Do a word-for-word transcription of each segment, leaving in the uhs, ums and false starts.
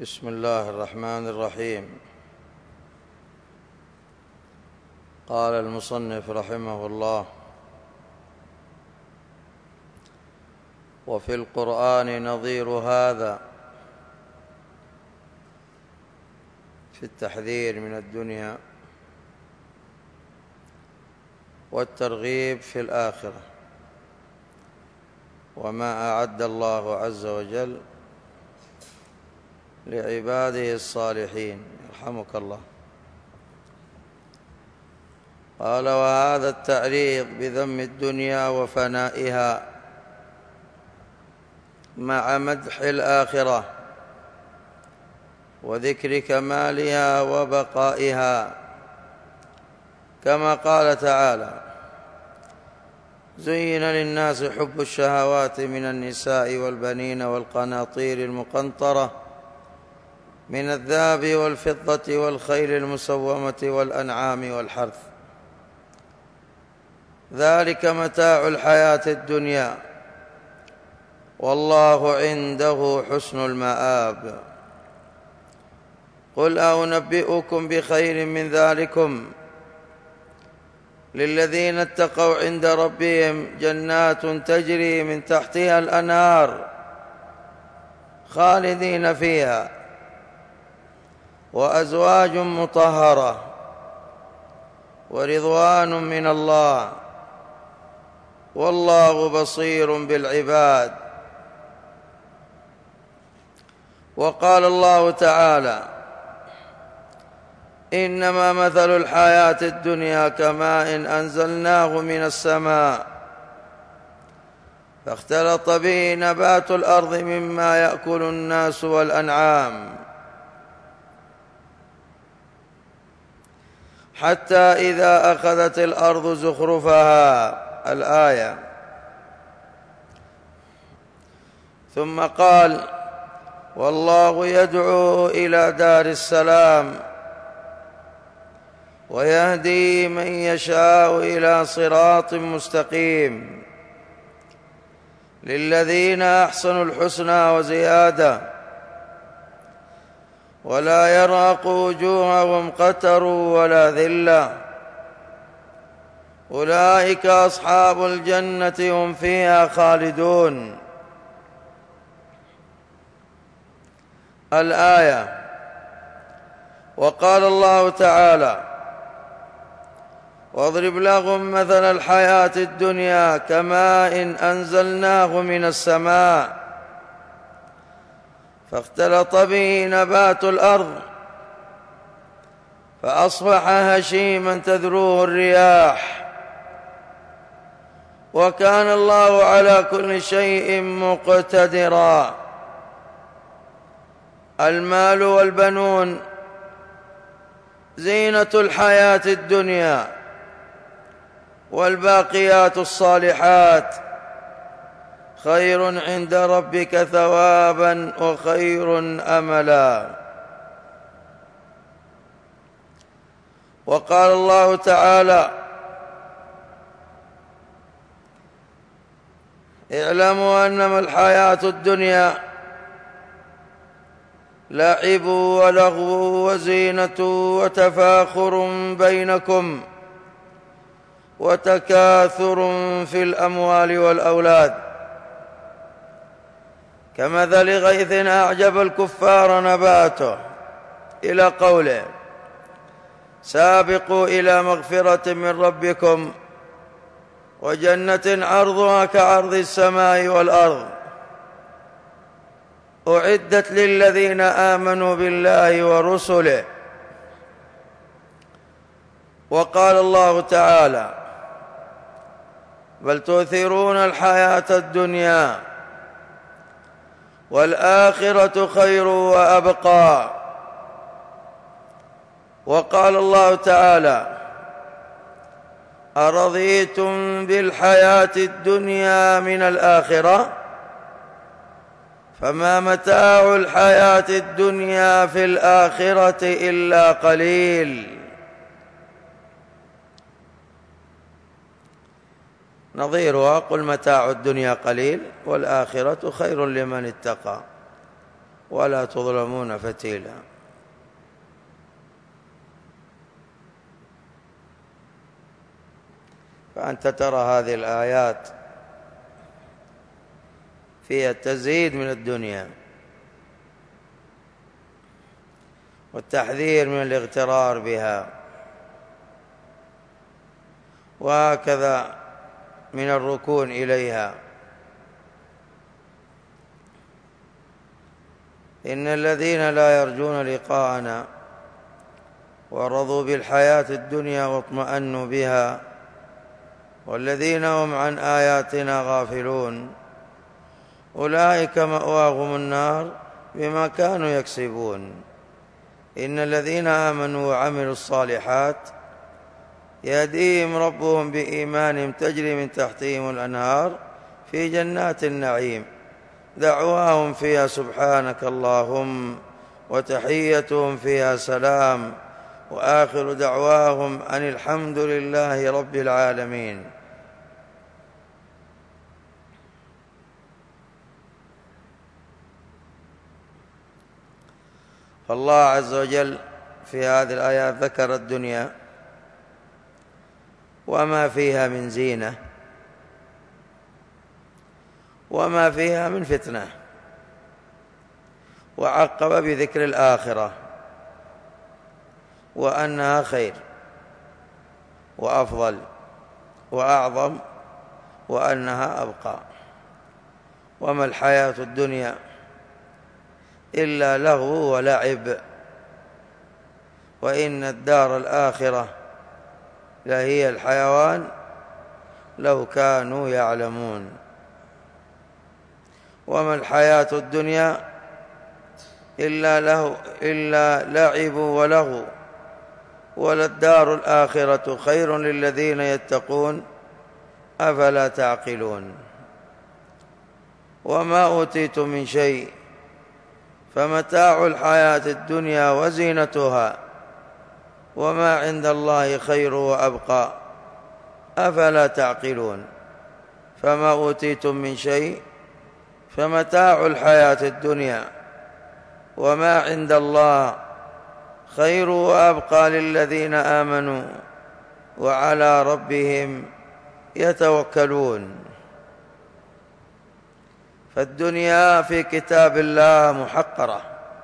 بسم الله الرحمن الرحيم. قال المصنف رحمه الله: وفي القرآن نظير هذا في التحذير من الدنيا والترغيب في الآخرة وما أعد الله عز وجل لعباده الصالحين يرحمك الله. قال: وهذا التعريض بذم الدنيا وفنائها مع مدح الآخرة وذكر كمالها وبقائها، كما قال تعالى: زين للناس حب الشهوات من النساء والبنين والقناطير المقنطرة من الذهب والفضة والخيل المسومة والأنعام والحرث، ذلك متاع الحياة الدنيا والله عنده حسن المآب. قل أنبئكم بخير من ذلكم للذين اتقوا عند ربهم جنات تجري من تحتها الأنهار خالدين فيها وأزواج مطهرة ورضوان من الله والله بصير بالعباد. وقال الله تعالى: إنما مثل الحياة الدنيا كماء أنزلناه من السماء فاختلط به نبات الأرض مما يأكل الناس والأنعام حتى إذا أخذت الأرض زخرفها. الآية. ثم قال: والله يدعو إلى دار السلام ويهدي من يشاء إلى صراط مستقيم للذين أحسنوا الحسنى وزيادة ولا يرهق وجوههم قتر ولا ذلة أولئك أصحاب الجنة هم فيها خالدون. الآية. وقال الله تعالى: واضرب لهم مثل الحياة الدنيا كماء أنزلناه من السماء فاختلط به نبات الأرض فأصبح هشيما تذروه الرياح وكان الله على كل شيء مقتدرا. المال والبنون زينة الحياة الدنيا والباقيات الصالحات خير عند ربك ثوابا وخير أملا. وقال الله تعالى: اعلموا أنما الحياة الدنيا لعب ولغو وزينة وتفاخر بينكم وتكاثر في الأموال والأولاد كمثل غيث أعجب الكفار نباته، إلى قوله: سابقوا إلى مغفرة من ربكم وجنة عرضها كعرض السماء والأرض أعدت للذين آمنوا بالله ورسله. وقال الله تعالى: بل تؤثرون الحياة الدنيا والآخرة خير وأبقى. وقال الله تعالى: أرضيتم بالحياة الدنيا من الآخرة فما متاع الحياة الدنيا في الآخرة إلا قليل. نظيرها: قل متاع الدنيا قليل والآخرة خير لمن اتقى. ولا تظلمون فتيلا. فأنت ترى هذه الآيات فيها التزهيد من الدنيا والتحذير من الاغترار بها، وهكذا من الركون إليها. إن الذين لا يرجون لقاءنا ورضوا بالحياة الدنيا واطمأنوا بها والذين هم عن آياتنا غافلون أولئك مأواهم النار بما كانوا يكسبون. إن الذين آمنوا وعملوا الصالحات يهديهم ربهم بإيمانهم تجري من تحتهم الأنهار في جنات النعيم دعواهم فيها سبحانك اللهم وتحيتهم فيها سلام وآخر دعواهم أن الحمد لله رب العالمين. فالله عز وجل في هذه الآيات ذكر الدنيا وما فيها من زينة وما فيها من فتنة، وعقب بذكر الآخرة وأنها خير وأفضل وأعظم وأنها أبقى. وما الحياة الدنيا إلا لغو ولعب وإن الدار الآخرة لهي الحيوان لو كانوا يعلمون. وما الحياة الدنيا إلا له إلا لعب ولغو وللدار الآخرة خير للذين يتقون أفلا تعقلون. وما أوتيتم من شيء فمتاع الحياة الدنيا وزينتها وما عند الله خير وأبقى أفلا تعقلون. فما أوتيتم من شيء فمتاع الحياة الدنيا وما عند الله خير وأبقى للذين آمنوا وعلى ربهم يتوكلون. فالدنيا في كتاب الله محقرة،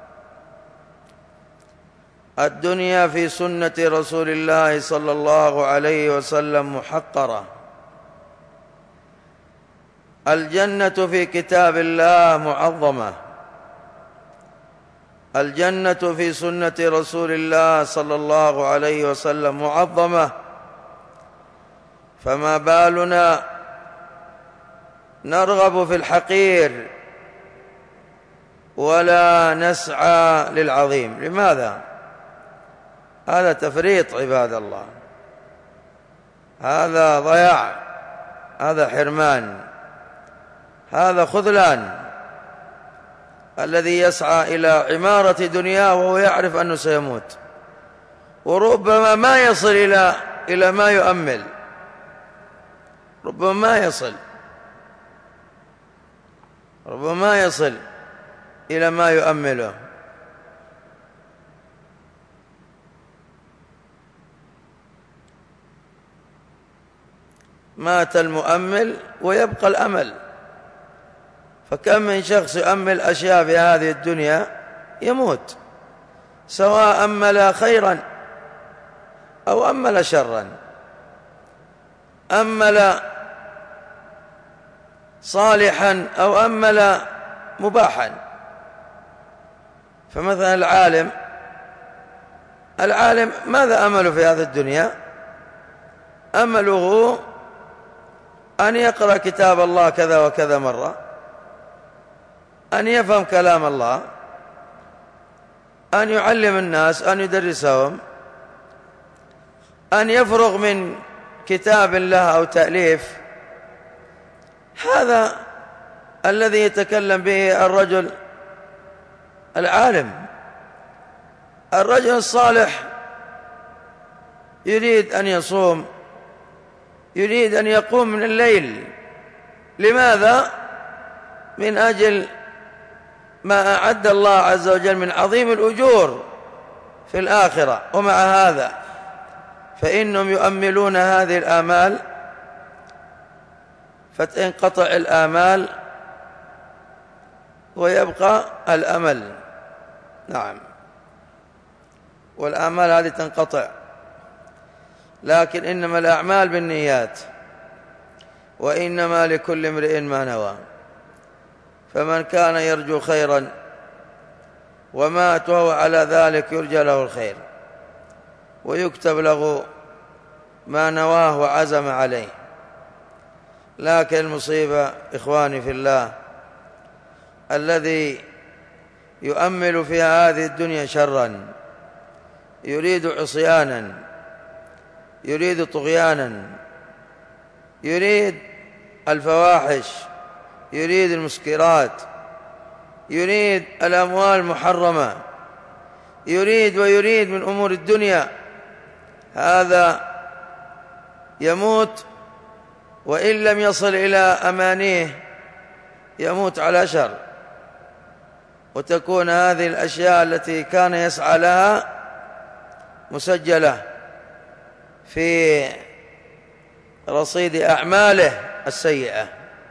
الدنيا في سنة رسول الله صلى الله عليه وسلم محقرة. الجنة في كتاب الله معظمة، الجنة في سنة رسول الله صلى الله عليه وسلم معظمة، فما بالنا نرغب في الحقير ولا نسعى للعظيم؟ لماذا؟ هذا تفريط عباد الله، هذا ضياع، هذا حرمان، هذا خذلان. الذي يسعى إلى عمارة دنياه وهو يعرف أنه سيموت، وربما ما يصل إلى إلى ما يؤمل، ربما ما يصل ربما ما يصل إلى ما يؤمله. مات المؤمل ويبقى الأمل. فكم من شخص يؤمل أشياء في هذه الدنيا يموت، سواء أمل خيرا أو أمل شرا، أمل صالحا أو أمل مباحا. فمثلا العالم العالم ماذا أمله في هذه الدنيا؟ أمله أن يقرأ كتاب الله كذا وكذا مرة، أن يفهم كلام الله، أن يعلم الناس، أن يدرسهم، أن يفرغ من كتاب الله أو تأليف. هذا الذي يتكلم به الرجل العالم. الرجل الصالح يريد أن يصوم، يريد أن يقوم من الليل. لماذا؟ من أجل ما أعد الله عز وجل من عظيم الأجور في الآخرة. ومع هذا فإنهم يؤملون هذه الآمال فتنقطع الآمال ويبقى الأمل. نعم، والآمال هذه تنقطع، لكن إنما الأعمال بالنيات وإنما لكل امرئ ما نوى. فمن كان يرجو خيرا ومات وهو على ذلك يرجى له الخير ويكتب له ما نواه وعزم عليه. لكن المصيبة إخواني في الله الذي يؤمل في هذه الدنيا شرا، يريد عصيانا، يريد طغيانا، يريد الفواحش، يريد المسكرات، يريد الأموال المحرمة، يريد ويريد من أمور الدنيا، هذا يموت وإن لم يصل إلى أمانيه يموت على شر، وتكون هذه الأشياء التي كان يسعى لها مسجلة في رصيد أعماله السيئة.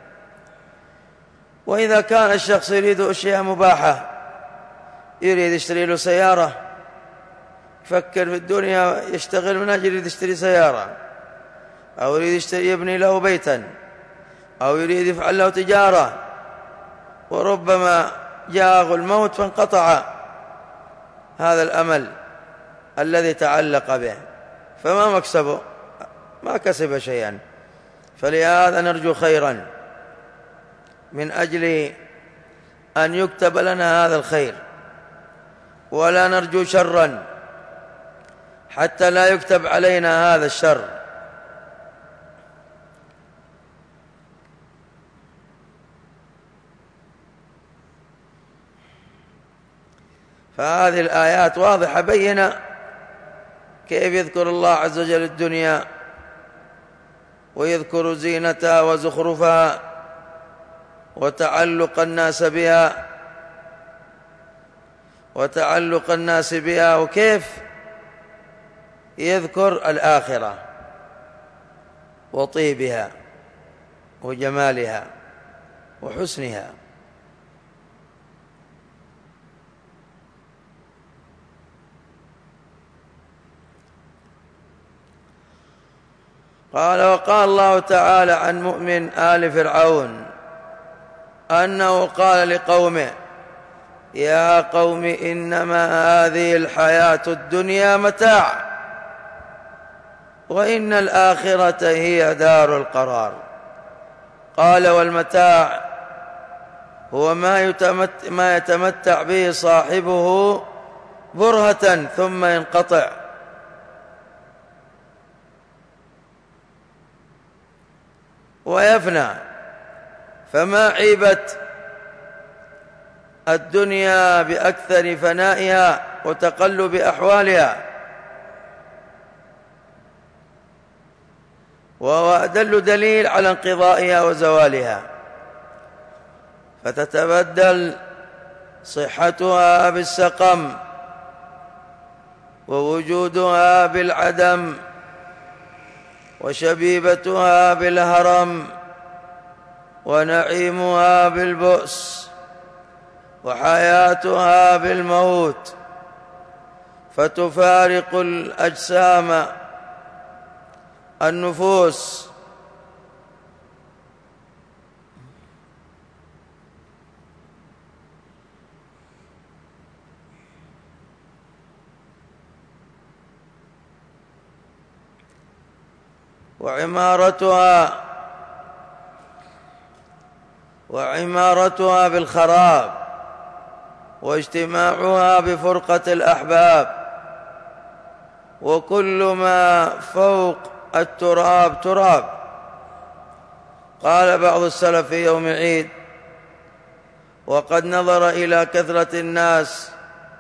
وإذا كان الشخص يريد أشياء مباحة، يريد يشتري له سيارة، يفكر في الدنيا، يشتغل من أجل يشتري سيارة، أو يريد يشتري يبني له بيتا، أو يريد يفعل له تجارة، وربما جاءه الموت فانقطع هذا الأمل الذي تعلق به، فما مكسبه؟ ما كسب شيئا. فلهذا نرجو خيرا من أجل أن يكتب لنا هذا الخير، ولا نرجو شرا حتى لا يكتب علينا هذا الشر. فهذه الآيات واضحة بينة كيف يذكر الله عز وجل الدنيا ويذكر زينتها وزخرفها وتعلق الناس بها وتعلق الناس بها وكيف يذكر الآخرة وطيبها وجمالها وحسنها. قال: وقال الله تعالى عن مؤمن آل فرعون أنه قال لقومه: يا قوم إنما هذه الحياة الدنيا متاع وإن الآخرة هي دار القرار. قال: والمتاع هو ما يتمتع, ما يتمتع به صاحبه برهة ثم ينقطع، ويفنى. فما عيبة الدنيا بأكثر فنائها وتقلب أحوالها، وهو أدل دليل على انقضائها وزوالها، فتتبدل صحتها بالسقم ووجودها بالعدم وشبيبتها بالهرم ونعيمها بالبؤس وحياتها بالموت، فتفارق الأجسام النفوس وعمارتها وعمارتها بالخراب واجتماعها بفرقة الأحباب، وكل ما فوق التراب تراب. قال بعض السلف في يوم عيد وقد نظر إلى كثرة الناس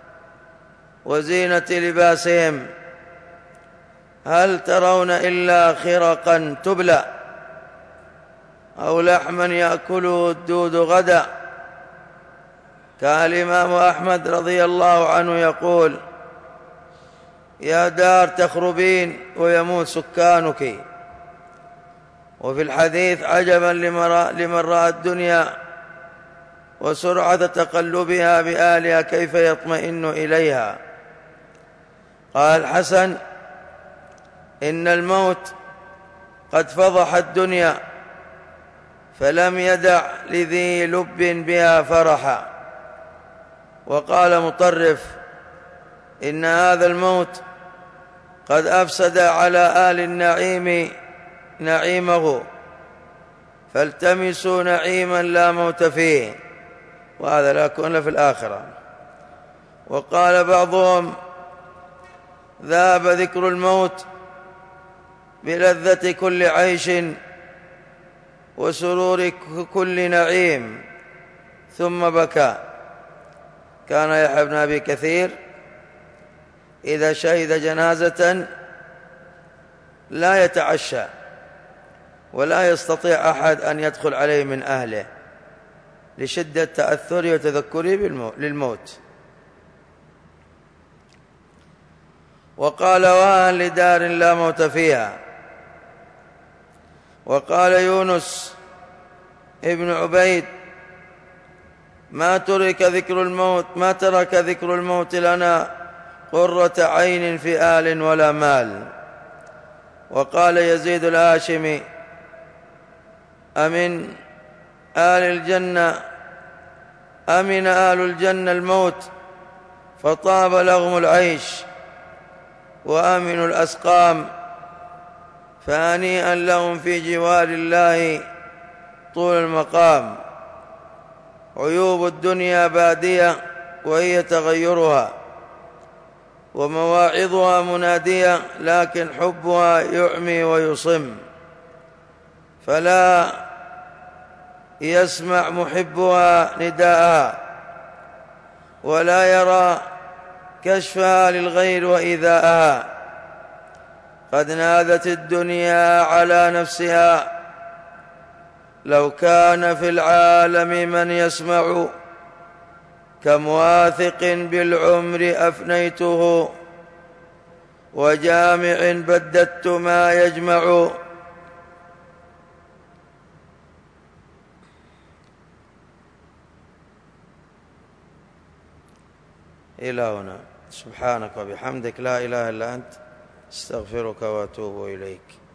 وزينة لباسهم: هل ترون إلا خرقا تبلى أو لحما يأكله الدود غدا؟ كان الإمام أحمد رضي الله عنه يقول: يا دار تخربين ويموت سكانك. وفي الحديث: عجبا لمن رأى الدنيا وسرعة تقلبها بآلها كيف يطمئن إليها. قال الحسن: إن الموت قد فضح الدنيا فلم يدع لذي لب بها فرحا. وقال مطرف: إن هذا الموت قد أفسد على آل النعيم نعيمه فالتمسوا نعيما لا موت فيه، وهذا لا يكون في الآخرة. وقال بعضهم: ذهب ذكر الموت بلذة كل عيش وسرور كل نعيم، ثم بكى. كان يحيى بن أبي كثير إذا شهد جنازة لا يتعشى ولا يستطيع أحد أن يدخل عليه من أهله لشدة تأثره وتذكره للموت. وقال: وهن لدار لا موت فيها. وقال يونس ابن عبيد: ما ترك ذكر الموت ما ترك ذكر الموت لنا قرة عين في آل ولا مال. وقال يزيد الهاشمي: أمن آل الجنة أمن آل الجنة الموت فطاب لهم العيش، وأمنوا الأسقام فهنيئا لهم في جوار الله طول المقام. عيوب الدنيا بادية وهي تغيرها، ومواعظها منادية لكن حبها يعمي ويصم، فلا يسمع محبها نداءها ولا يرى كشفها للغير وإيذاءها. قد نادت الدنيا على نفسها: لو كان في العالم من يسمع كم واثق بالعمر أفنيته، وجامع بددت ما يجمع. إلى هنا. سبحانك وبحمدك لا إله إلا أنت استغفرك وأتوب إليك.